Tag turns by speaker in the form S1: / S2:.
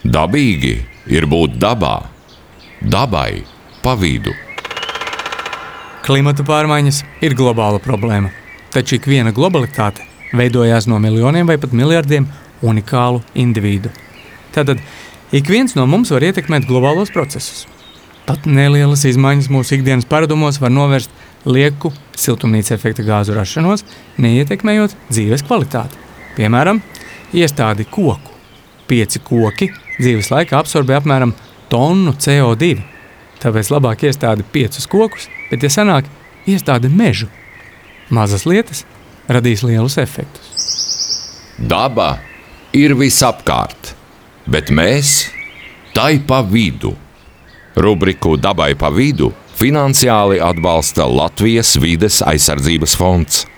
S1: Dabīgi ir būt dabā, dabai pa vidu.
S2: Klimata pārmaiņas ir globāla problēma, taču ikviena globalitāte veidojās no miljoniem vai pat miljardiem unikālu individu. Tātad ik viens no mums var ietekmēt globālos procesus. Pat nelielas izmaiņas mūsu ikdienas paradumos var novērst lieku siltumnīca efekta gāzu rašanos, neietekmējot dzīves kvalitāti. Piemēram, iestādi koku. 5 koki dzīves laikā absorbē apmēram tonu CO2. Tāpēc labāk iestādi 5 kokus, bet ja sanāk iestādi mežu. Mazas lietas radīs lielus efektus.
S1: Daba ir visapkārt, bet mēs tai pa vidu. Rubriku Dabai pa vidu finansiāli atbalsta Latvijas vides aizsardzības fonds.